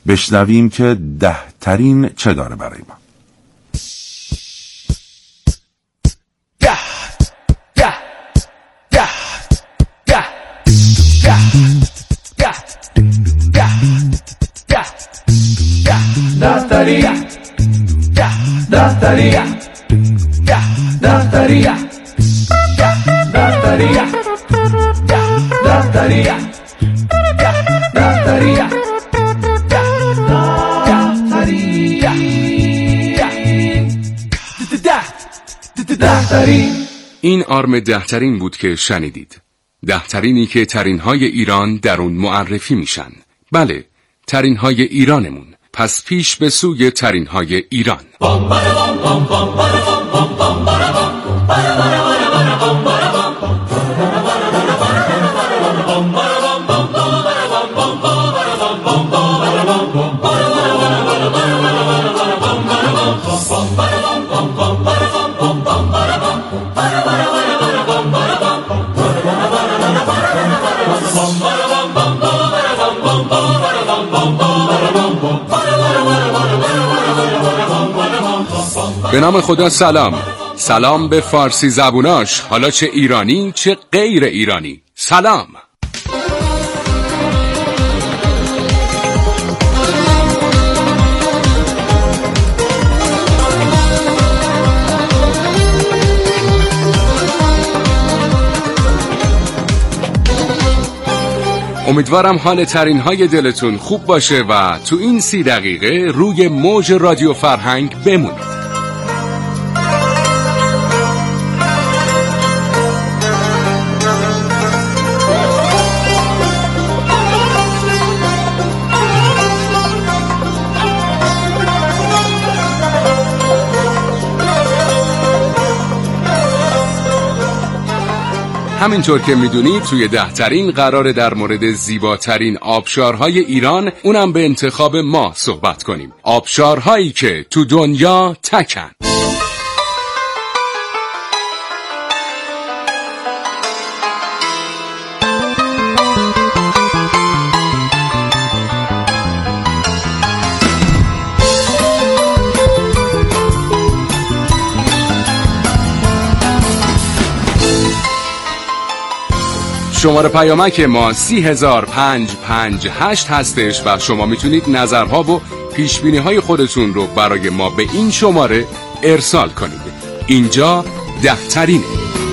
بشنویم که 10 ترین چه داره برای ما. این آرم 10 ترین بود که شنیدید. 10 ترینی که ترین‌های ایران در اون معرفی میشن. بله، ترین‌های ایرانمون. پس پیش به سوی ترین‌های ایران. به نام خدا سلام. سلام به فارسی زبوناش، حالا چه ایرانی چه غیر ایرانی. سلام. امیدوارم حال ترین‌های دلتون خوب باشه و تو این 30 دقیقه روی موج رادیو فرهنگ بمونید. همینطور که میدونید توی 10 ترین قراره در مورد زیباترین آبشارهای ایران، اونم به انتخاب ما صحبت کنیم. آبشارهایی که تو دنیا تکن. شماره پیامک ما 30558 هستش و شما میتونید نظرها و پیشبینی‌های خودتون رو برای ما به این شماره ارسال کنید. اینجا 10 ترینه.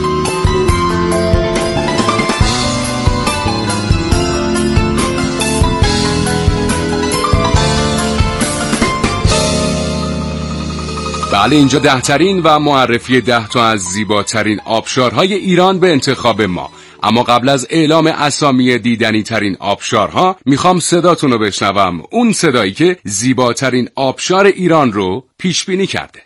بله، اینجا 10 ترین و معرفی 10 تا از زیباترین آبشارهای ایران به انتخاب ما. اما قبل از اعلام اسامی دیدنی ترین آبشارها میخوام صداتون رو بشنوم، اون صدایی که زیباترین آبشار ایران رو پیش بینی کرده.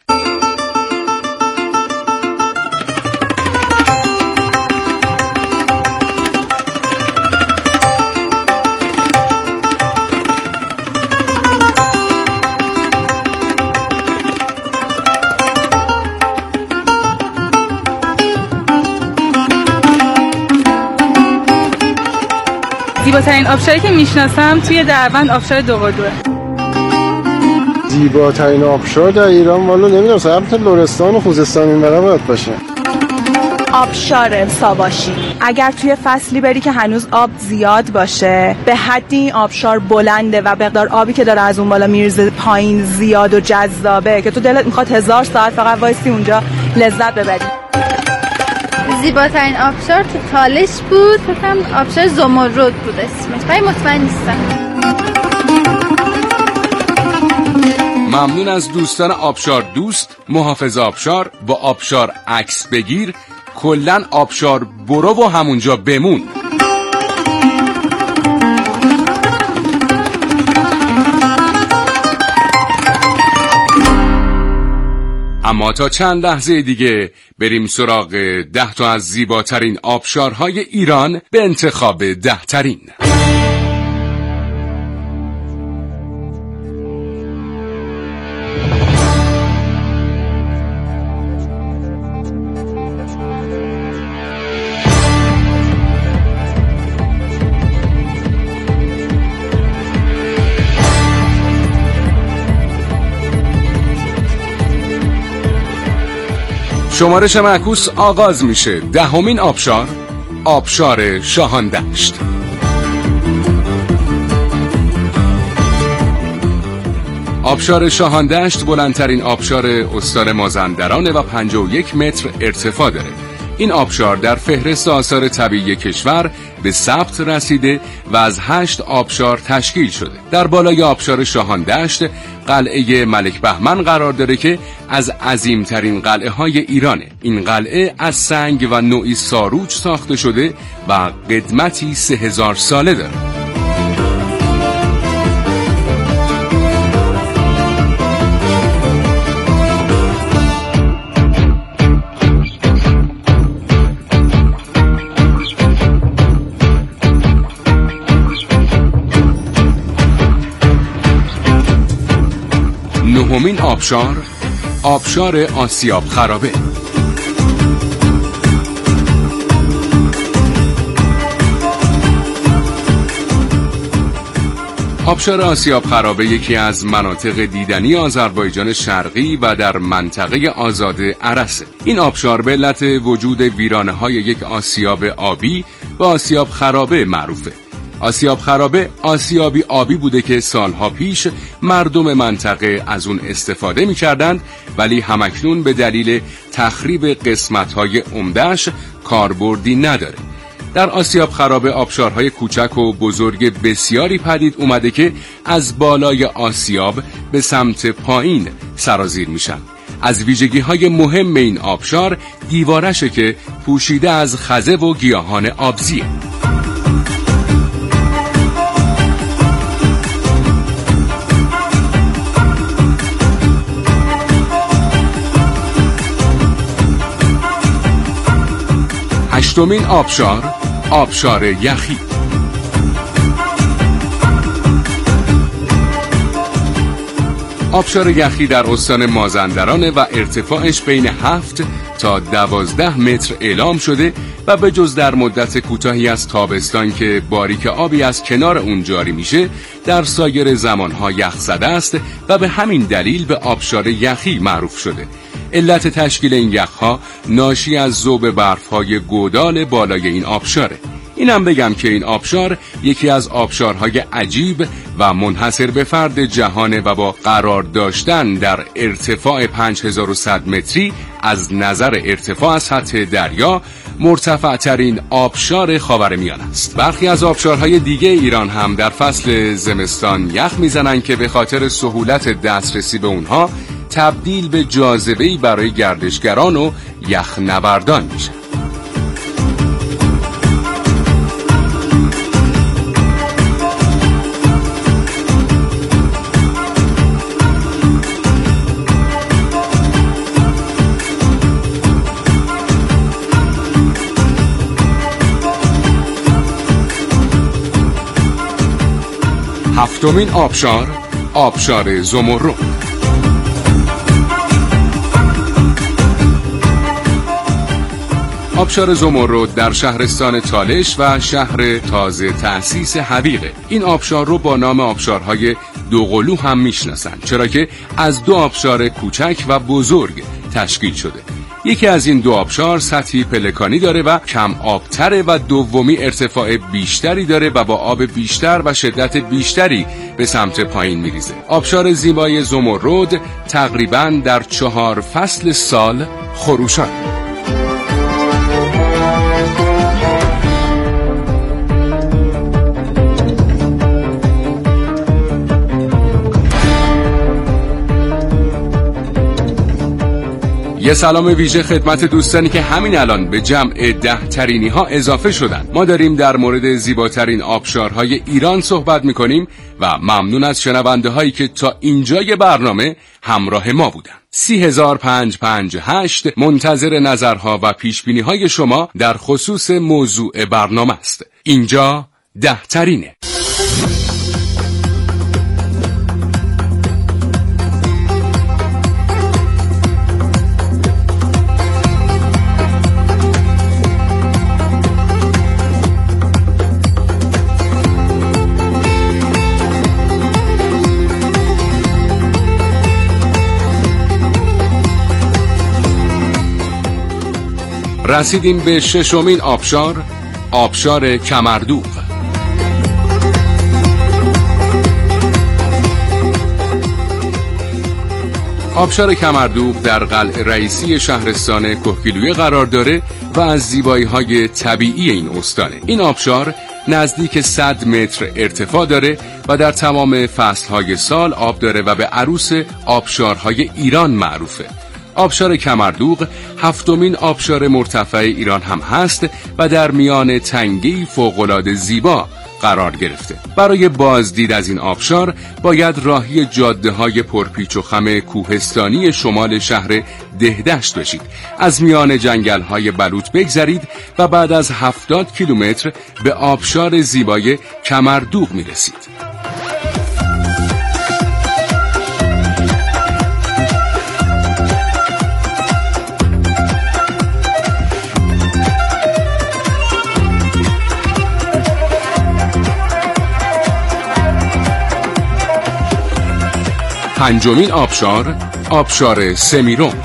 زیباترین آبشاری که میشناسم توی دربند آبشار دوقلوه. زیباترین آبشار در ایران والا نمیدونم، سمت لرستان و خوزستان این برا باید باشه. آبشار ساواشی. اگر توی فصلی بری که هنوز آب زیاد باشه، به حدی این آبشار بلنده و مقدار آبی که داره از اون بالا میرزه پایین زیاد و جذابه که تو دلت میخواد 1000 ساعت فقط وایسی اونجا لذت ببری. زیباترین آبشار تو تالش بود، فکرم آبشار زمرد بود اسمش، ولی مطمئن نیستم. ممنون از دوستان آبشار دوست، محافظ آبشار، با آبشار عکس بگیر، کلن آبشار برو و همونجا بمون. اما تا چند لحظه دیگه بریم سراغ 10 تا از زیباترین آبشارهای ایران به انتخاب 10 ترین. شمارش معکوس آغاز میشه. 10مین آبشار، آبشار شاهاندشت. آبشار شاهاندشت بلندترین آبشار استان مازندران و 51 متر ارتفاع داره. این آبشار در فهرست آثار طبیعی کشور به ثبت رسیده و از 8 آبشار تشکیل شده. در بالای آبشار شاهاندشت قلعه ملک بهمن قرار داره که از عظیمترین قلعه های ایرانه. این قلعه از سنگ و نوعی ساروج ساخته شده و قدمتی 3000 ساله داره. نهمین آبشار، آبشار آسیاب خرابه. آبشار آسیاب خرابه یکی از مناطق دیدنی آذربایجان شرقی و در منطقه آزاد ارسه. این آبشار به علت وجود ویرانه‌های یک آسیاب آبی و آسیاب خرابه معروفه. آسیاب خرابه آسیابی آبی بوده که سالها پیش مردم منطقه از اون استفاده می‌کردند، ولی همکنون به دلیل تخریب قسمت‌های عمده‌اش کاربردی نداره. در آسیاب خرابه آبشارهای کوچک و بزرگ بسیاری پدید اومده که از بالای آسیاب به سمت پایین سرازیر میشن. از ویژگی‌های مهم این آبشار دیوارشه که پوشیده از خزه و گیاهان آبزیه. هشتمین آبشار، آبشار یخی. آبشار یخی در استان مازندران و ارتفاعش بین 7 تا 12 متر اعلام شده و به جز در مدت کوتاهی از تابستان که باریک آبی از کنار اون جاری میشه، در سایر زمانها یخ زده است و به همین دلیل به آبشار یخی معروف شده. علت تشکیل این یخها ناشی از ذوب برف‌های گودال بالای این آبشاره. اینم بگم که این آبشار یکی از آبشارهای عجیب و منحصر به فرد جهانه و با قرار داشتن در ارتفاع 5100 متری از نظر ارتفاع از سطح دریا مرتفع ترین آبشار خاورمیانه است. برخی از آبشارهای دیگه ایران هم در فصل زمستان یخ میزنن که به خاطر سهولت دسترسی به اونها تبدیل به جاذبه‌ای برای گردشگران و یخنوردان میشن. هفتمین آبشار، آبشار زمرد. آبشار زمرد در شهرستان تالش و شهر تازه تأسیس حویقه. این آبشار رو با نام آبشارهای دوقلو هم میشناسن، چرا که از 2 آبشار کوچک و بزرگ تشکیل شده. یکی از این 2 آبشار سطحی پلکانی داره و کم آبتره و دومی ارتفاع بیشتری داره و با آب بیشتر و شدت بیشتری به سمت پایین میریزه. آبشار زیبای زمرد تقریباً در 4 فصل سال خروشان. یه سلام ویژه خدمت دوستانی که همین الان به جمع 10 ترینی ها اضافه شدن. ما داریم در مورد زیباترین آبشارهای ایران صحبت میکنیم و ممنون از شنونده هایی که تا اینجای برنامه همراه ما بودن. 30558 منتظر نظرها و پیشبینی های شما در خصوص موضوع برنامه است. اینجا 10 ترینه. رسیدیم به ششمین آبشار، آبشار کمردوغ. آبشار کمردوغ در قلعه رئیسی شهرستان کهگیلویه قرار داره و از زیبایی‌های طبیعی این استانه. این آبشار نزدیک 100 متر ارتفاع داره و در تمام فصلهای سال آب داره و به عروس آبشارهای ایران معروفه. آبشار کمردوغ 7مین آبشار مرتفع ایران هم هست و در میان تنگه‌ای فوق‌العاده زیبا قرار گرفته. برای بازدید از این آبشار باید راهی جاده‌های پرپیچ و خم کوهستانی شمال شهر دهدشت بشید. از میان جنگل‌های بلوط بگذرید و بعد از 70 کیلومتر به آبشار زیبای کمردوغ میرسید. پنجمین آبشار، آبشار سمیرم.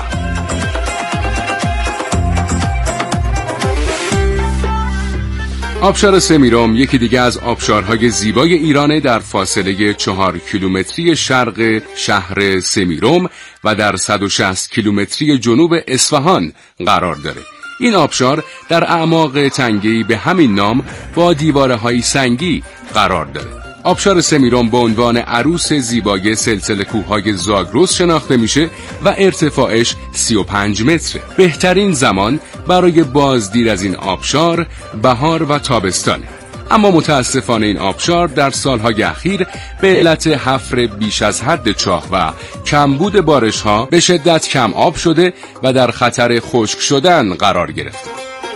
آبشار سمیرم یکی دیگه از آبشارهای زیبای ایرانه. در فاصله 4 کیلومتری شرق شهر سمیرم و در 160 کیلومتری جنوب اصفهان قرار داره. این آبشار در اعماق تنگه‌ای به همین نام با دیواره‌های سنگی قرار داره. آبشار سمیرم به عنوان عروس زیبای سلسله کوههای زاگرس شناخته میشه و ارتفاعش 35 متره. بهترین زمان برای بازدید از این آبشار بهار و تابستانه. اما متاسفانه این آبشار در سالهای اخیر به علت حفر بیش از حد چاه و کمبود بارش‌ها به شدت کم آب شده و در خطر خشک شدن قرار گرفته.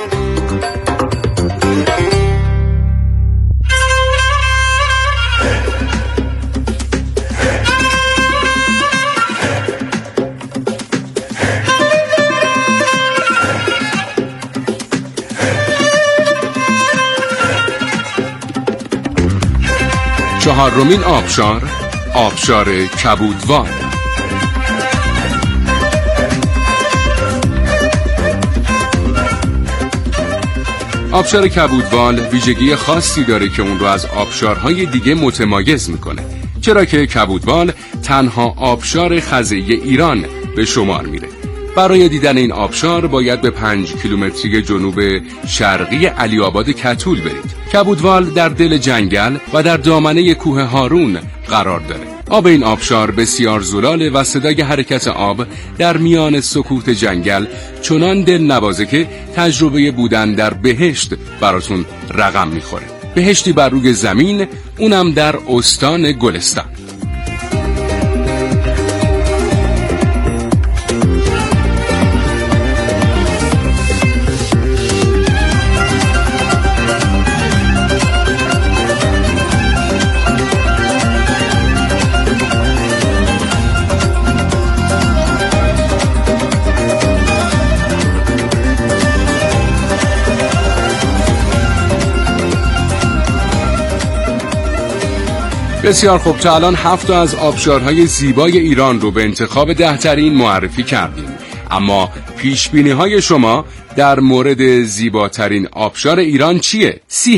چهارمین آبشار، آبشار کبودوال. آبشار کبودوال ویژگی خاصی داره که اون رو از آبشارهای دیگه متمایز میکنه، چرا که کبودوال تنها آبشار خزه‌ای ایران به شمار میره. برای دیدن این آبشار باید به 5 کیلومتری جنوب شرقی علی‌آباد کتول برید. کبودوال در دل جنگل و در دامنه کوه هارون قرار داره. آب این آبشار بسیار زلاله و صدای حرکت آب در میان سکوت جنگل چنان دلنوازه که تجربه بودن در بهشت براتون رقم میخوره. بهشتی بر روی زمین، اونم در استان گلستان. بسیار خوب، تا الان 7 از آبشارهای زیبای ایران رو به انتخاب 10 ترین معرفی کردیم. اما پیشبینی‌های شما در مورد زیباترین آبشار ایران چیه؟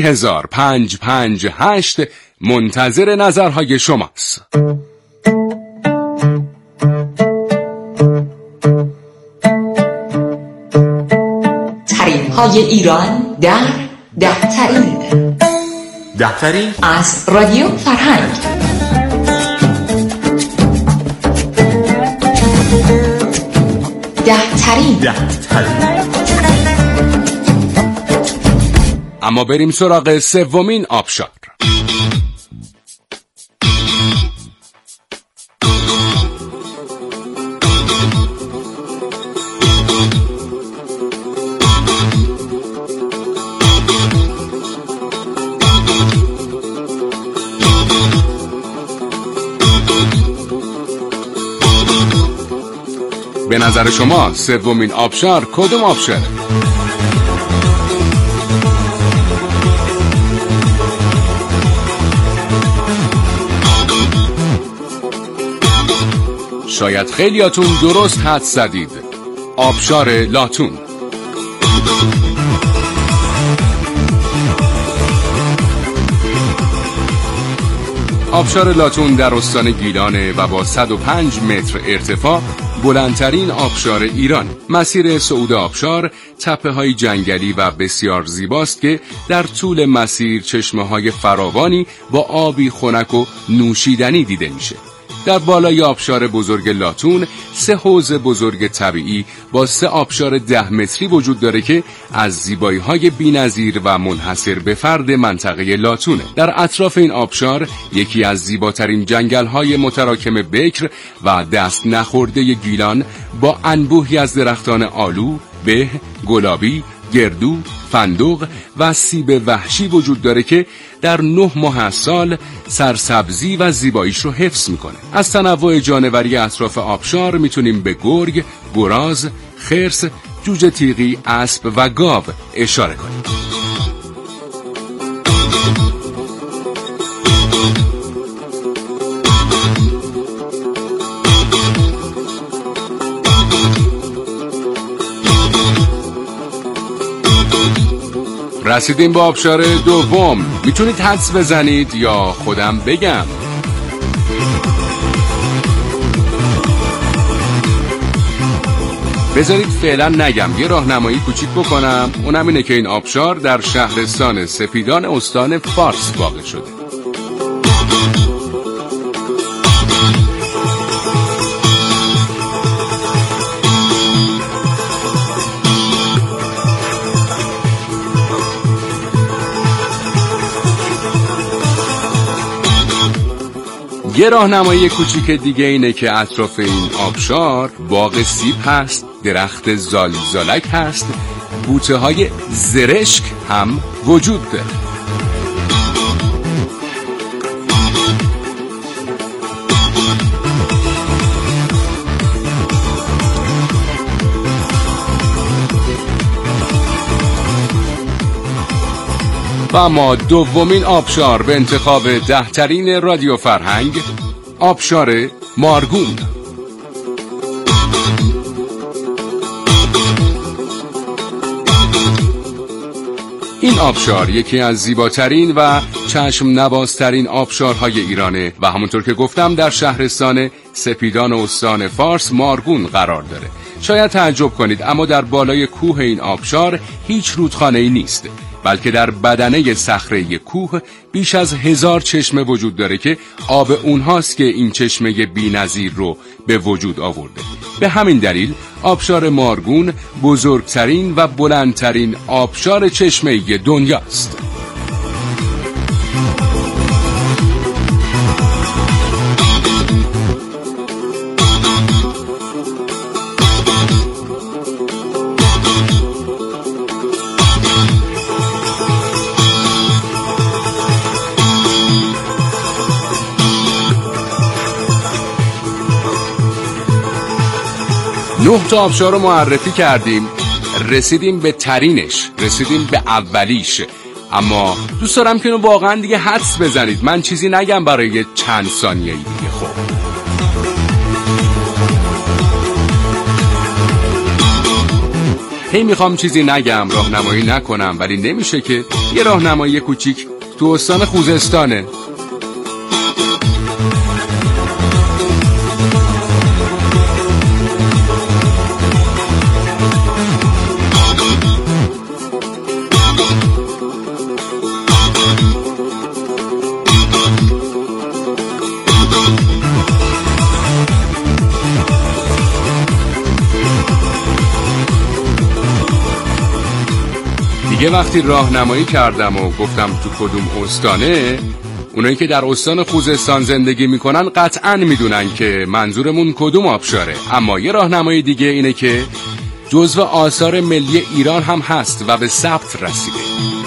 30558 منتظر نظرهای شماست. ترین‌های ایران در 10 ترین. 10 ترین از رادیو فرهنگ. ده ترین. اما بریم سراغ سومین آبشار. به نظر شما سومین آبشار کدوم آبشاره؟ شاید خیلیاتون درست حدس زدید. آبشار لاتون. آبشار لاتون در استان گیلانه و با 105 متر ارتفاع بلندترین آبشار ایران. مسیر صعود آبشار تپه‌های جنگلی و بسیار زیباست که در طول مسیر چشمه‌های فراوانی با آبی خنک و نوشیدنی دیده میشه. در بالای آبشار بزرگ لاتون 3 حوض بزرگ طبیعی با 3 آبشار 10 متری وجود داره که از زیبایی‌های بی‌نظیر و منحصر به فرد منطقه لاتونه. در اطراف این آبشار یکی از زیباترین جنگل‌های متراکم بکر و دست نخورده گیلان با انبوهی از درختان آلو، به، گلابی، گردو، فندق و سیب وحشی وجود داره که در 9 ماه از سال سرسبزی و زیباییش رو حفظ میکنه. از تنوع جانوری اطراف آبشار میتونیم به گرگ، گراز، خرس، جوجه تیغی، اسب و گاو اشاره کنیم. رسیدیم به آبشار دوم. میتونید حدس بزنید یا خودم بگم؟ بذارید فعلا نگم، یه راهنمایی کوچیک بکنم. اونم اینه که این آبشار در شهرستان سپیدان استان فارس واقع شده. یه راهنمایی کوچیک دیگه اینه که اطراف این آبشار باغ سیب هست، درخت زالزالک هست، بوته های زرشک هم وجود داره. و اما دومین آبشار به انتخاب 10 ترین رادیو فرهنگ، آبشار مارگون. این آبشار یکی از زیباترین و چشم نوازترین آبشارهای ایرانه و همونطور که گفتم در شهرستان سپیدان استان فارس مارگون قرار داره. شاید تعجب کنید اما در بالای کوه این آبشار هیچ رودخانه‌ای نیست، بلکه در بدنه صخره کوه بیش از 1000 چشمه وجود داره که آب اونهاست که این چشمه بی‌نظیر رو به وجود آورده. به همین دلیل آبشار مارگون بزرگترین و بلندترین آبشار چشمه‌ای دنیاست. نه تا آبشار رو معرفی کردیم، رسیدیم به ترینش، رسیدیم به اولیش. اما دوست دارم که اینو واقعا دیگه حدس بزنید، من چیزی نگم برای چند ثانیه دیگه. خب هی میخوام چیزی نگم، راهنمایی نکنم، ولی نمیشه که یه راهنمایی کوچیک تو استان خوزستانه. دیگه وقتی راهنمایی کردم و گفتم تو کدوم استانه، اونایی که در استان خوزستان زندگی میکنن قطعاً میدونن که منظورمون کدوم آبشاره. اما یه راهنمایی دیگه اینه که جزو آثار ملی ایران هم هست و به ثبت رسیده.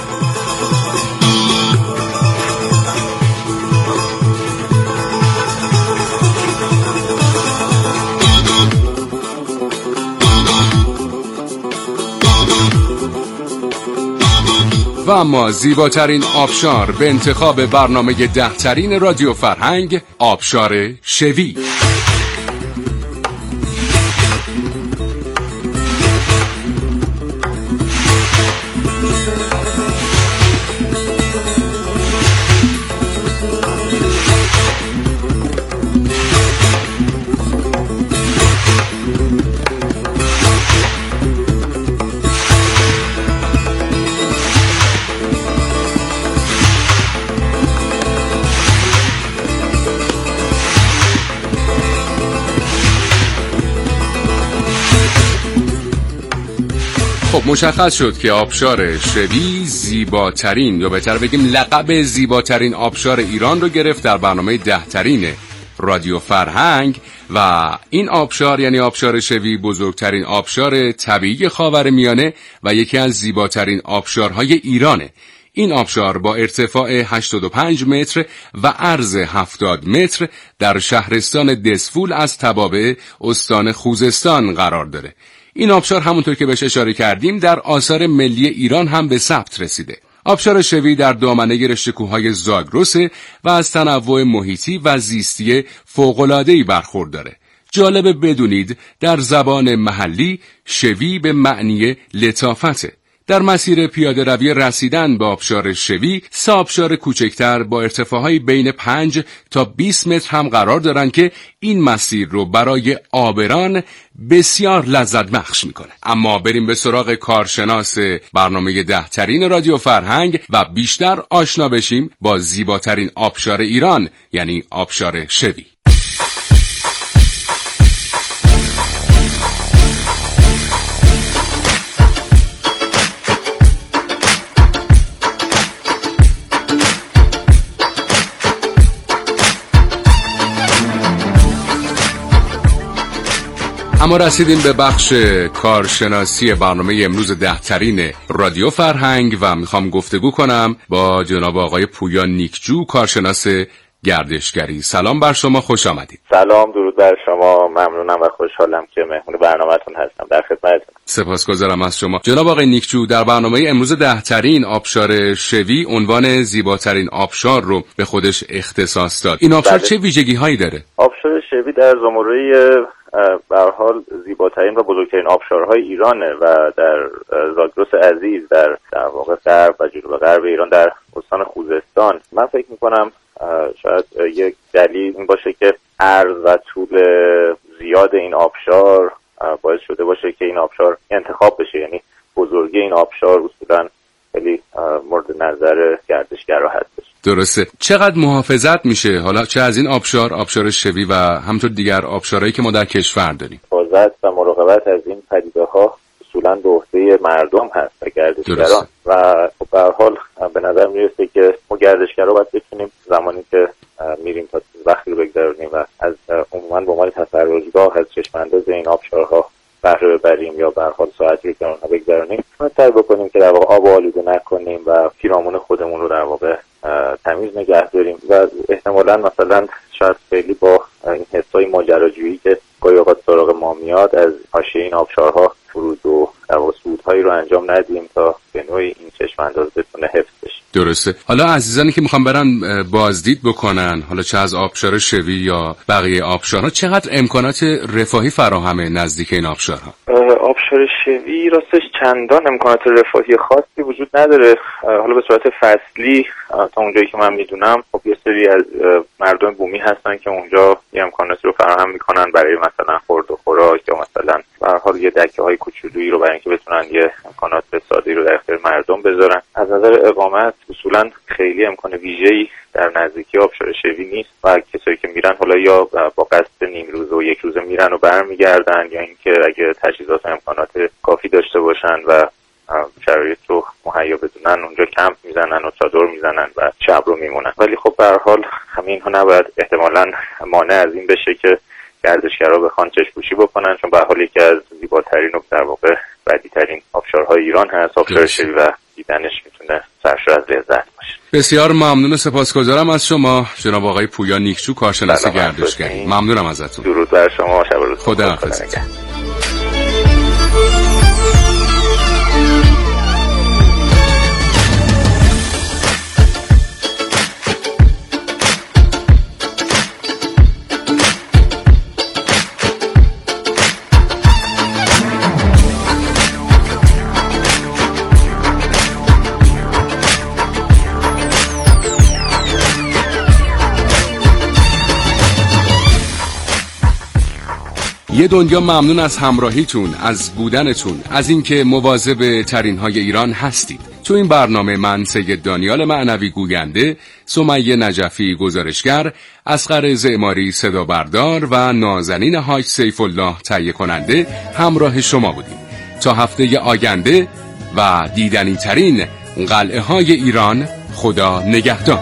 و اما زیباترین آبشار به انتخاب برنامه 10 ترین رادیو فرهنگ، آبشار شوی. خب مشخص شد که آبشار شوی زیباترین یا بهتر بگیم لقب زیباترین آبشار ایران رو گرفت در برنامه 10 ترین رادیو فرهنگ و این آبشار یعنی آبشار شوی بزرگترین آبشار طبیعی خاورمیانه و یکی از زیباترین آبشارهای ایرانه. این آبشار با ارتفاع 85 متر و عرض 70 متر در شهرستان دسفول از توابع استان خوزستان قرار داره. این آبشار همونطور که بهش اشاره کردیم در آثار ملی ایران هم به ثبت رسیده. آبشار شوی در دامنه رشته کوههای زاگرسه و از تنوع محیطی و زیستی فوق‌العاده‌ای برخورداره. جالبه بدونید در زبان محلی شوی به معنی لطافته. در مسیر پیاده روی رسیدن به آبشار شوی، سه آبشار کوچکتر با ارتفاعهای بین 5 تا 20 متر هم قرار دارن که این مسیر رو برای آبران بسیار لذت بخش میکنه. اما بریم به سراغ کارشناس برنامه 10 ترین رادیو فرهنگ و بیشتر آشنا بشیم با زیباترین آبشار ایران یعنی آبشار شوی. اما رسیدیم به بخش کارشناسی برنامه امروز 10 ترین رادیو فرهنگ و میخوام گفتگو کنم با جناب آقای پویا نیکجو، کارشناس گردشگری. سلام بر شما، خوش آمدید. سلام، درود بر شما. ممنونم و خوشحالم که مهمون برنامه‌تون هستم. در خدمتتون. سپاسگزارم از شما. جناب آقای نیکجو، در برنامه امروز 10 ترین آبشار شوی عنوان زیباترین آبشار رو به خودش اختصاص داد. این آبشار چه ویژگی‌هایی داره؟ آبشار شوی در زمره به هر حال زیباترین و بزرگترین آبشارهای ایرانه و در زاگرس عزیز در واقع غرب و جنوب غرب ایران در استان خوزستان. من فکر می‌کنم شاید یک دلیل این باشه که عرض و طول زیاد این آبشار باعث شده باشه که این آبشار انتخاب بشه، یعنی بزرگی این آبشار اصولاً خیلی مورد نظر گردشگرها هستش. درسته. چقدر محافظت میشه حالا چه از این آبشار شوی و همینطور دیگر آبشارهایی که ما در کشور داریم؟ حفاظت و مراقبت از این پدیده‌ها اصولاً به عهده مردم هست و گردشگران و به هر حال به نظر میرسه که ما گردشگرها باید بتونیم زمانی که میریم تا وقتی رو بگذرونیم و از عموماً به عنوان تفرجگاه از چشم‌انداز این آبشارها بهره ببریم یا به هر حال ساعتی که اونها بگذرونیم سعی بکنیم که در واقع آب آلوده نکنیم و پیرامون خودمون رو در واقع تمیز نگه داریم و احتمالاً مثلا شاید خیلی با این حسای ماجراجویی که گاهی اوقات سراغ ما میاد از حاشیه این آبشارها فرود و صعودهایی رو انجام ندیم تا به نوعی این چشم‌انداز بتونه حفظ بشه. درسته. حالا عزیزانی که میخوان برن بازدید بکنن، حالا چه از آبشار شوی یا بقیه آبشارها، چقدر امکانات رفاهی فراهمه نزدیک این آبشارها؟ آبشار شوی راستش چندان امکانات رفاهی خاصی وجود نداره. حالا به صورت فصلی تا اونجایی که من میدونم خب یه سری از مردم بومی هستن که اونجا یه امکاناتی رو فراهم میکنن برای مثلا خورد و خوراک یا مثلا به هر حال یه دکه‌های کوچولویی رو برای اینکه بتونن یه امکانات ساده‌ای رو در اختیار مردم بذارن. از نظر اقامت اصولاً خیلی امکان ویژه‌ای در نزدیکی آبشار شوی نیست و کسایی که میرن حالا یا با قصد نیم روزه و یک روزه میرن و برمیگردن یا اینکه اگه تجهیزات و امکانات کافی داشته باشن و شرایط رو مهیا بدونن اونجا کمپ میزنن و چادر میزنن و شب رو میمونن. ولی خب به هر حال همین اینها نباید احتمالاً مانع از این بشه که گردشگرها بخوان چشم‌پوشی بکنن، چون به هر حال یکی از زیباترین و در واقع بدی‌ترین آبشارهای ایران هست. آبشار شوی و دیدنش میتونه سرشار از لذت باشه. بسیار ممنون و سپاسگزارم از شما جناب آقای پویا نیکجو، کارشناس گردشگری. ممنونم ازتون. درود بر شما. شب روز خوش. خداحافظ. یه دنیا ممنون از همراهیتون، از بودنتون، از اینکه مواظب ترین‌های ایران هستید. تو این برنامه من سید دانیال معنوی گوینده، سمیه نجفی گزارشگر، اصغر زعماری صدا بردار و نازنین حاج سیف الله تهیه کننده همراه شما بودیم. تا هفته آینده و دیدنی ترین قلعه های ایران. خدا نگهدار.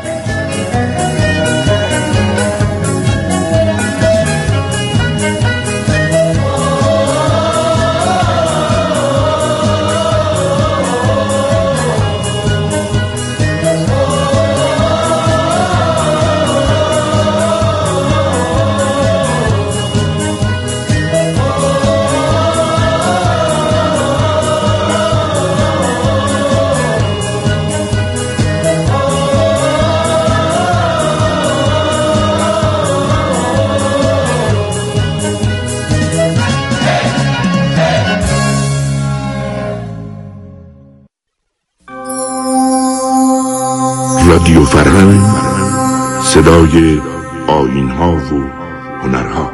رادیو فرهنگ، صدای آیین‌ها و هنرها.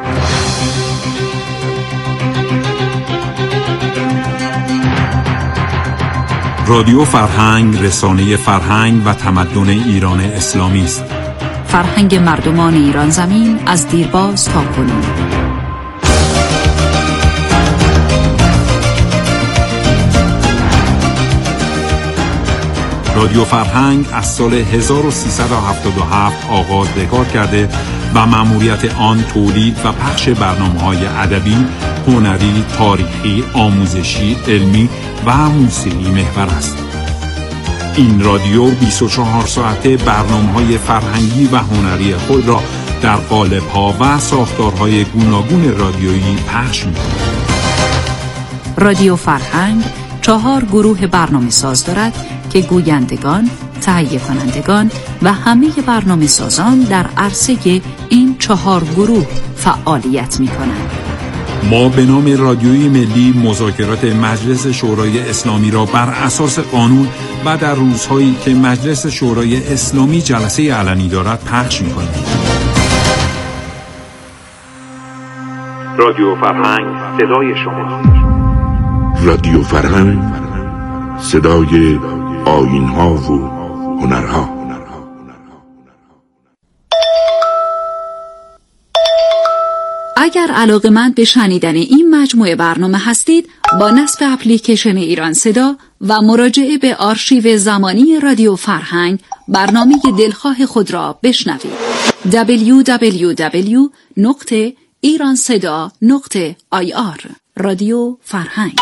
رادیو فرهنگ رسانه فرهنگ و تمدن ایران اسلامی است. فرهنگ مردمان ایران زمین از دیرباز تا کنون. رادیو فرهنگ از سال 1377 آغاز به کار کرده و مأموریت آن تولید و پخش برنامه‌های ادبی، هنری، تاریخی، آموزشی، علمی و موسیقی محور است. این رادیو 24 ساعته برنامه‌های فرهنگی و هنری خود را در قالب‌ها و ساختارهای گوناگون رادیویی پخش می‌کند. رادیو فرهنگ 4 گروه برنامه‌ساز دارد که گویندگان، تهیه کنندگان و همه برنامه‌سازان در عرصه این 4 گروه فعالیت می‌کنند. ما به نام رادیوی ملی مذاکرات مجلس شورای اسلامی را بر اساس قانون و در روزهایی که مجلس شورای اسلامی جلسه علنی دارد پخش می‌کنیم. رادیو فرهنگ صدای شما. رادیو فرهنگ، صدای آیین‌ها و هنرها. اگر علاقه‌مند به شنیدن این مجموعه برنامه هستید، با نصب اپلیکیشن ایران صدا و مراجعه به آرشیو زمانی رادیو فرهنگ برنامه دلخواه خود را بشنوید. www.iranseda.ir رادیو فرهنگ.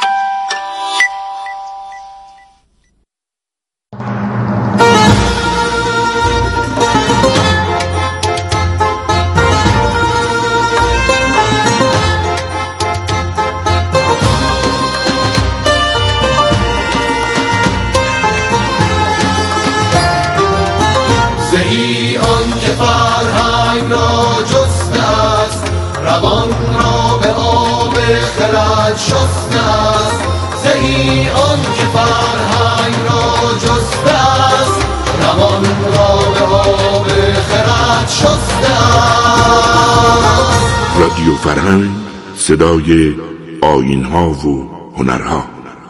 زهی آن که فرهنگ را جسته است، روان را به آب خرد شسته است. زهی آن که فرهنگ را جسته است، روان را به آب خرد شسته است. رادیو فرهنگ، صدای آیین‌ها و هنرها.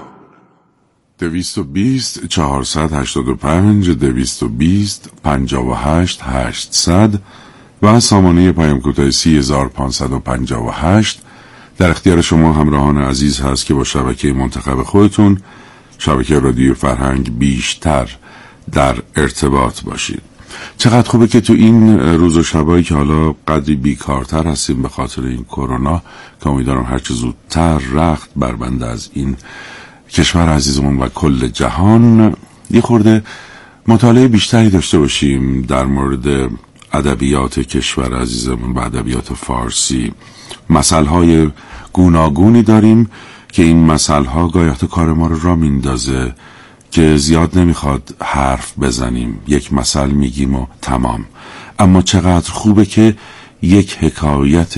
220 485 220 58 800 و سامانه پیام کوتاه 30558 در اختیار شما همراهان عزیز هست که با شبکه منتخب خودتون، شبکه رادیو فرهنگ، بیشتر در ارتباط باشید. چقدر خوبه که تو این روز و شبایی که حالا قدری بیکارتر هستیم به خاطر این کرونا، که امیدوارم هرچه زودتر رخت بربنده از این کشور عزیزمون و کل جهان، یه خورده مطالعه بیشتری داشته باشیم در مورد ادبیات کشور عزیزمون و ادبیات فارسی. مسائل‌های گوناگونی داریم که این مسائل‌ها گاهی کار ما رو را میندازه که زیاد نمیخواد حرف بزنیم، یک مثل میگیم و تمام. اما چقدر خوبه که یک حکایت